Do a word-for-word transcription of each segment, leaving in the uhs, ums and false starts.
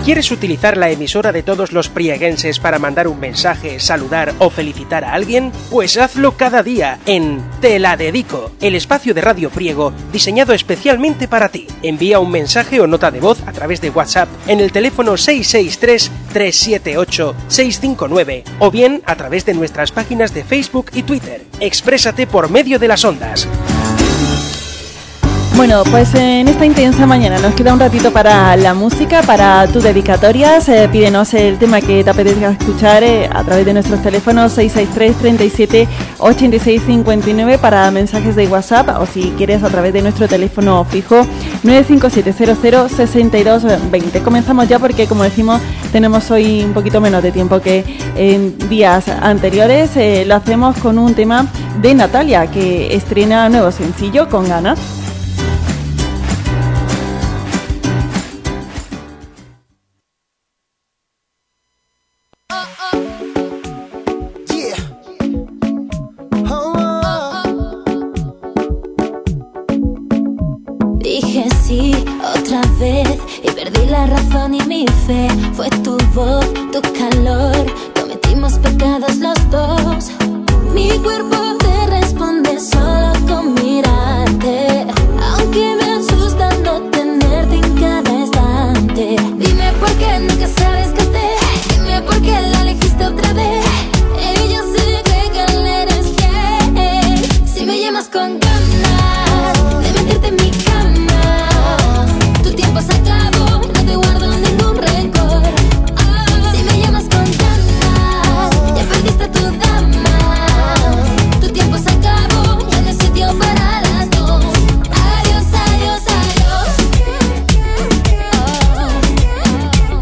¿Quieres utilizar la emisora de todos los prieguenses para mandar un mensaje, saludar o felicitar a alguien? Pues hazlo cada día en Te la Dedico, el espacio de Radio Priego diseñado especialmente para ti. Envía un mensaje o nota de voz a través de WhatsApp en el teléfono seis seis tres, tres siete ocho, seis cinco nueve o bien a través de nuestras páginas de Facebook y Twitter. Exprésate por medio de las ondas. Bueno, pues en esta intensa mañana nos queda un ratito para la música, para tus dedicatorias. Eh, pídenos el tema que te apetezca escuchar eh, a través de nuestros teléfonos seis seis tres, treinta y siete, ochenta y seis cincuenta y nueve para mensajes de WhatsApp o si quieres a través de nuestro teléfono fijo nueve cinco siete cero cero, seis dos dos cero. Comenzamos ya porque, como decimos, tenemos hoy un poquito menos de tiempo que en días anteriores. Eh, lo hacemos con un tema de Natalia, que estrena nuevo sencillo, Con Ganas. Fue tu voz, tu calor, cometimos pecados los dos. Mi cuerpo te responde solo con mirarte, aunque me asusta no tenerte en cada instante. Dime por qué nunca sabes que te, dime por qué la elegiste otra vez. Ella se cree que le eres fiel. Si me llamas con ganas de meterte en mi cama, tu tiempo se acabó, no te guardo ningún rencor. Si me llamas con ganas, ya perdiste tu dama. Tu tiempo se acabó, ya no hay sitio para las dos. Adiós, adiós, adiós. Oh, oh,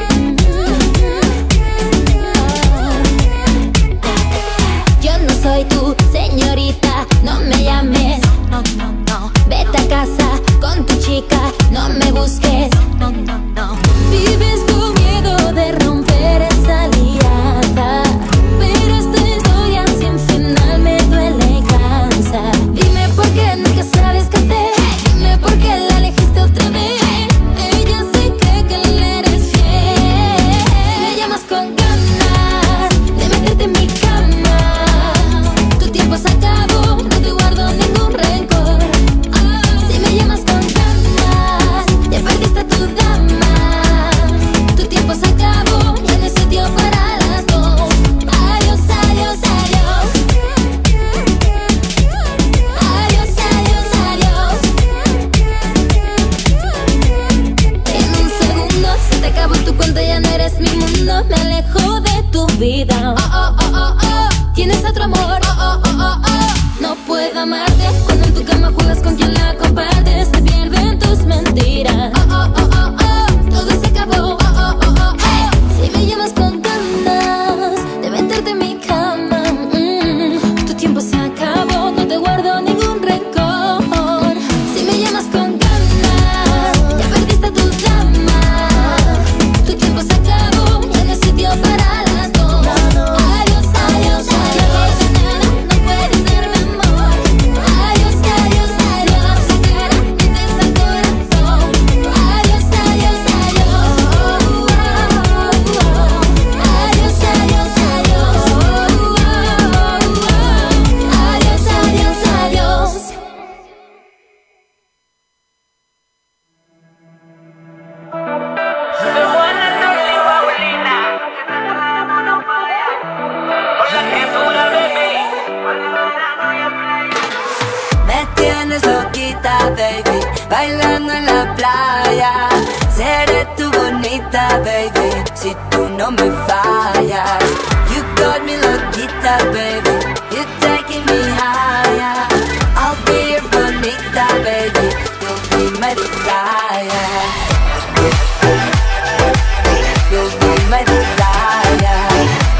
oh. Yo no soy tu señorita, no me llames. No, no, no. Vete a casa con tu chica, no me busques. No, no, no. Vives con miedo de romper esa alianza, pero esta historia sin final me duele y cansa. Dime por qué nunca sabes qué hacer, dime por qué la elegiste otra vez. Ella se cree que le eres fiel. Si me llamas con ganas de meterte en mi cama, tu tiempo se acabó, no te guardo ningún rencor. Si me llamas con ganas, ya perdiste tu dama. Tu tiempo se acabó, ya no hay sitio para las dos. Adiós, adiós, adiós. Adiós, adiós, adiós. En un segundo se te acabó tu cuenta, ya no eres mi mundo. Me alejo de tu vida. Oh, oh, oh, oh, oh. Tienes otro amor. Oh, oh, oh, oh, oh. No puedo amarte cuando en tu cama juegas con quien la compartes. Te pierden tus mentiras. Oh, oh, oh, oh, oh. Todo se acabó. Oh, oh, oh, oh, oh. Si me llamas con ganas de meterte en mi cama, mm, tu tiempo se acabó, no te guardo ningún rencor. Si me llamas con ganas, ya perdiste tu dama. Tu tiempo se acabó, ya no hay sitio para las dos. Adiós, adiós, adiós. No puedes ser mi amor. Adiós, adiós, adiós. Quédate en corazón. Adiós, adiós, adiós. Adiós, adiós, adiós. Adiós, adiós, adiós. Me tienes loquita, baby, bailando en la playa. Seré tu bonita, baby, si tú no me fallas. You got me loquita, baby, you're taking me higher. I'll be your bonita, baby, you'll be my desire. You'll be my desire.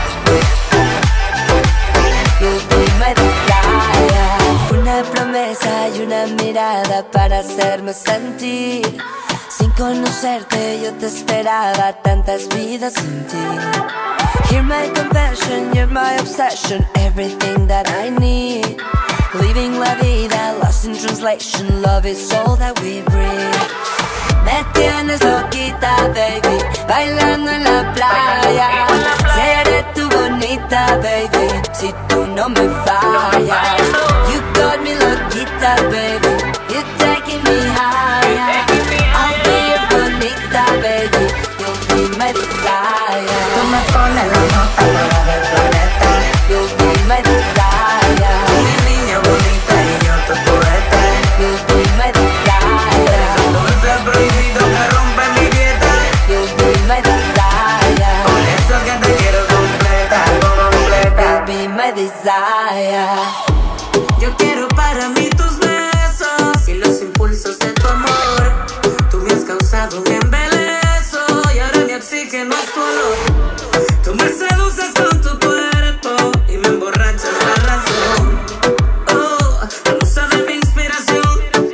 You'll be my desire. Una promesa y una mirada para hacerme sentir. Sin conocerte yo te esperaba tantas vidas sin ti. Hear my confession, you're my obsession, everything that I need. Living la vida, lost in translation, love is all that we breathe. Me tienes loquita, baby, bailando en la playa. Seré tu bonita, baby, si tú no me fallas. You got me loquita, baby, you're taking me higher. I'll be your bonita, baby, you'll be my desire. Tú me pones la nota para del planeta. You'll be my desire. Mi niña bonita y yo tu poeta. You'll be my desire. Dulce prohibido que rompe mi dieta. You'll be my desire. Por eso que te quiero completa, completa. You'll be my desire. Yo quiero para mí tus besos y los impulsos de tu amor. Tú me has causado un embeleso y ahora mi oxígeno es tu olor. Tú me seduces con tu cuerpo y me emborrachas la razón. Oh, la musa de mi inspiración.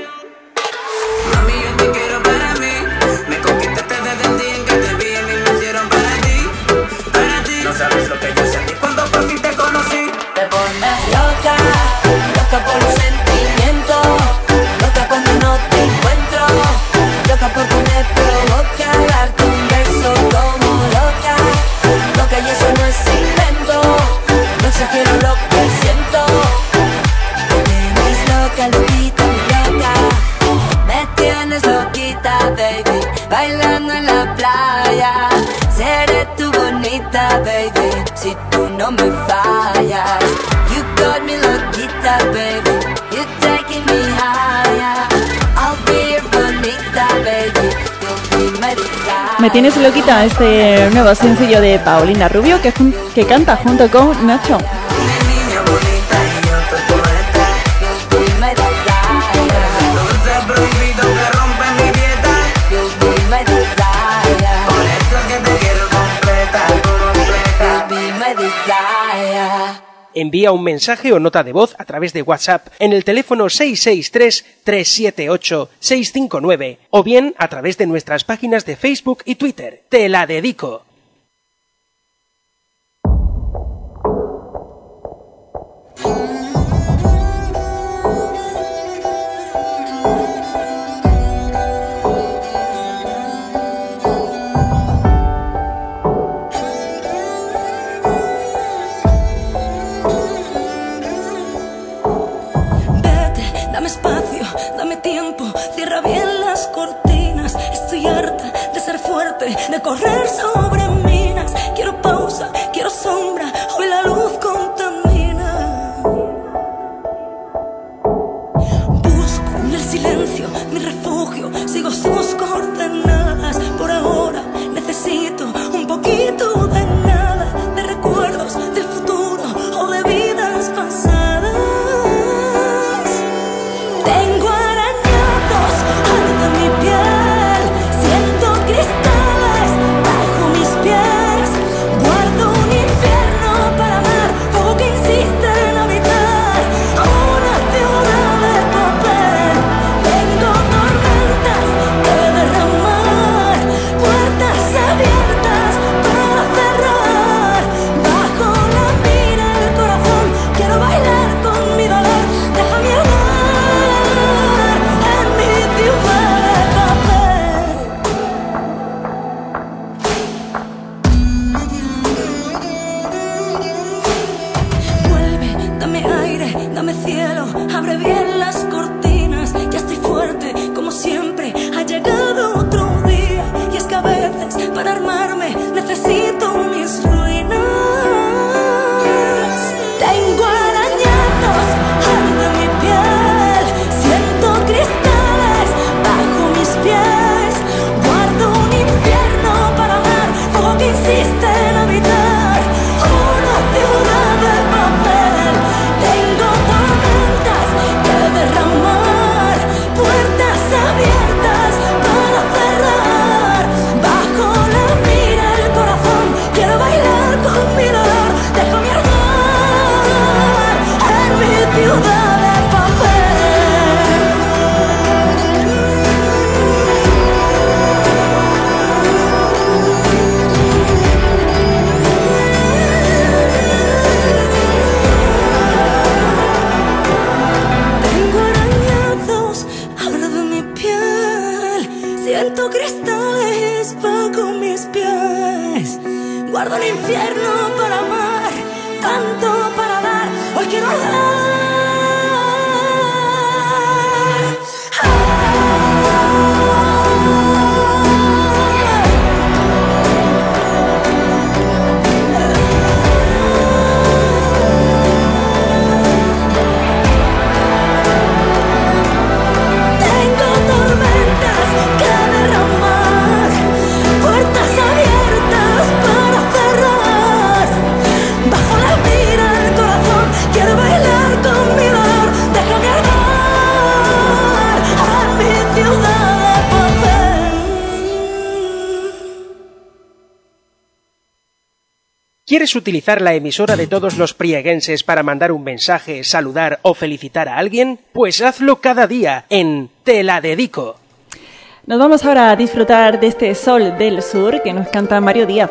Mami, yo te quiero para mí. Me conquistaste desde el día en que te vi y me hicieron para ti, para ti. No sabes lo que yo sentí cuando por fin te conocí. Te pones loca, loca por los sentimientos, loca cuando no te encuentro, loca porque me provoca darte un beso como loca, loca y eso no es invento, no exagero lo que siento. Me tienes loca, loquita, mi loca, me tienes loquita, baby, bailando en la playa. Seré tu bonita, baby, si tú no me fallas. You got me loquita, baby, you're taking me higher. I'll be your bonita, baby, you'll be my desire. Me tienes loquita, este nuevo sencillo de Paulina Rubio que, jun- que canta junto con Nacho. Mi niña bonita y yo tu poeta. You'll be my desire. Dulce prohibido que rompe mi dieta. You'll be my desire. Por eso que te quiero completa, completa. You'll be my desire. Envía un mensaje o nota de voz a través de WhatsApp en el teléfono seis seis tres, tres siete ocho, seis cinco nueve o bien a través de nuestras páginas de Facebook y Twitter. Te la dedico. Dame espacio, dame tiempo, cierra bien las cortinas. Estoy harta de ser fuerte, de correr sobre minas. Quiero pausa, quiero sombra, hoy la luz contamina. Busco en el silencio mi refugio, sigo sus coordenadas. Por ahora necesito un poquito de nada, de recuerdos del futuro o de vidas pasadas. Tengo arañados arde mi piel, siento cristales bajo mis pies. Guardo un infierno para amar, fuego que insiste en habitar una ciudad de papel. Tengo tormentas que derramar. Siento cristales bajo mis pies. Guardo el infierno para amar, tanto para dar. Hoy quiero dar. ¿Quieres utilizar la emisora de todos los prieguenses para mandar un mensaje, saludar o felicitar a alguien? Pues hazlo cada día en Te la dedico. Nos vamos ahora a disfrutar de este Sol del Sur que nos canta Mario Díaz.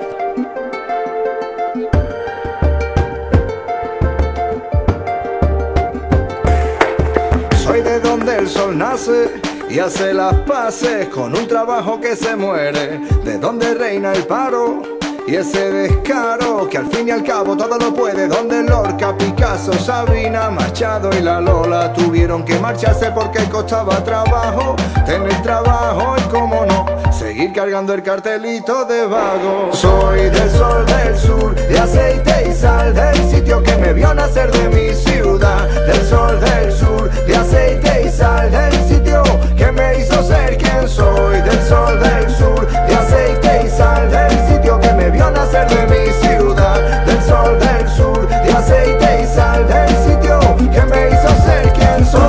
Soy de donde el sol nace y hace las paces con un trabajo que se muere, de donde reina el paro y ese descaro que al fin y al cabo todo lo puede, donde Lorca, Picasso, Sabina, Machado y la Lola tuvieron que marcharse porque costaba trabajo tener trabajo y cómo no seguir cargando el cartelito de vago. Soy del sol del sur, de aceite y sal, del sitio que me vio nacer de mi ciudad. Del sol del sur, de aceite y sal, del sitio que me hizo ser quien soy. Del sol del sur, de aceite y sal, del sitio que me vio nacer de mi ciudad. Del sol del sur, de aceite y sal, del sitio que me hizo ser quien soy.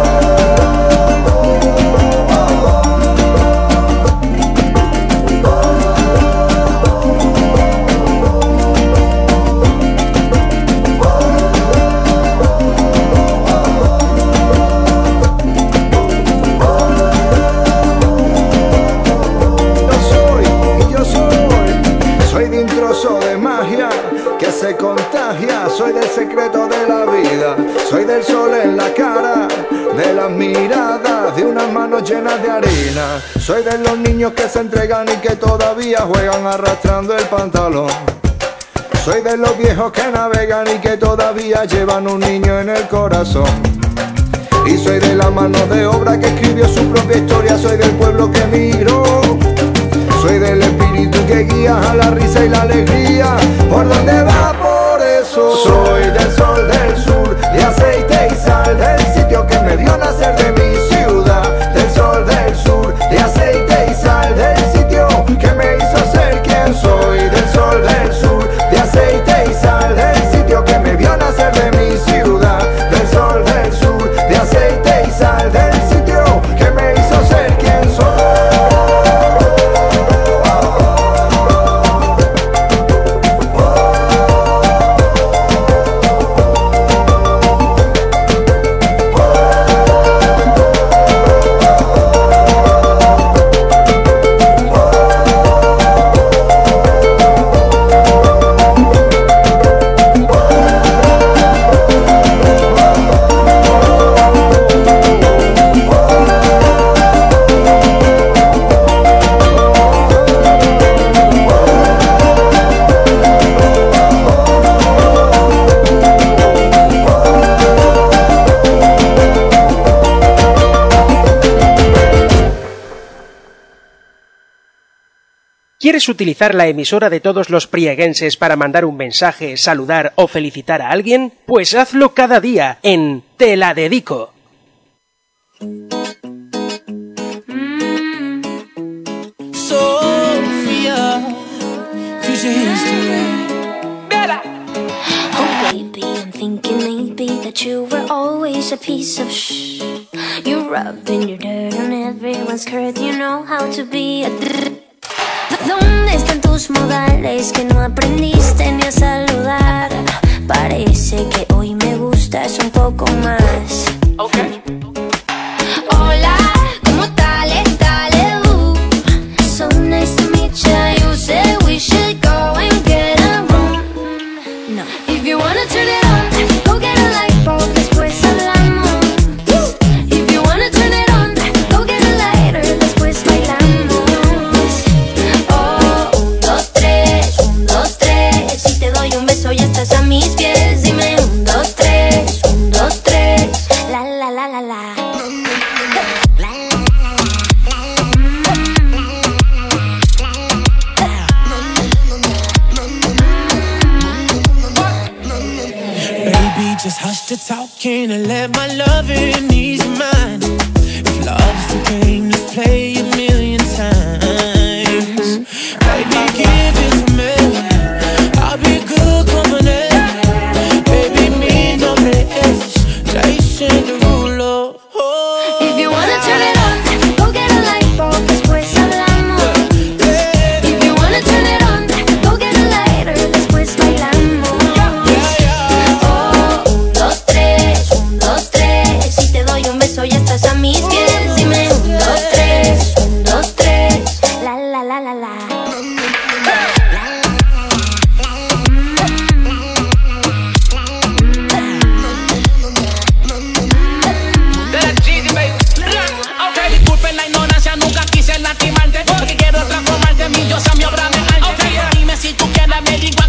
Que se contagia, soy del secreto de la vida, soy del sol en la cara, de las miradas, de unas manos llenas de harina, soy de los niños que se entregan y que todavía juegan arrastrando el pantalón, soy de los viejos que navegan y que todavía llevan un niño en el corazón, y soy de la mano de obra que escribió su propia historia, soy del pueblo que emigró. Soy del espíritu que guía a la risa y la alegría por donde va, por eso soy del sol del sur, de aceite y sal, del sitio que me vio nacer de mi ciudad. Del sol del sur, de aceite y sal, del sitio que me hizo ser quien soy. Del sol del sur, de aceite y sal, del sitio que me vio nacer de mi ciudad. Del sol del sur, de aceite y sal, del sitio que me hizo ser quien soy. ¿Quieres utilizar la emisora de todos los prieguenses para mandar un mensaje, saludar o felicitar a alguien? Pues hazlo cada día en Te la dedico. Sofía, oh baby, I'm thinking maybe that you were always a piece of shh. You're rubbing your dirt on everyone's skirt. You know how to be a d- ¿Dónde están tus modales que no aprendiste ni a saludar? Parece que hoy me gustas un poco más. Okay. Hola, ¿cómo tal? Dale, uh. So nice to meet ya. You said we should go and get a room. No. If you wanna turn it on, go get a light bulb, después hablamos. If you wanna turn it on, go get a lighter, después bailamos. Just hush the talking and let my loving ease your mind. If love's the game, let's play a million times. Baby, give it to me. I'll be good company. Baby, me no less. Jason Derulo. Oh. If you wanna turn it on, go get a light bulb, después hablamos. If you wanna turn it on, go get a lighter, después bailamos. Oh, un, dos, tres, un, dos, tres. Si te doy un beso ya estás a mis pies. Dime un, dos, tres, un, dos, tres. La, la, la, la, la. Disculpen la ignorancia, nunca quise lastimarte. Porque quiero transformarte en mi diosa, mi obra de arte. Dime si tú quieres averiguar.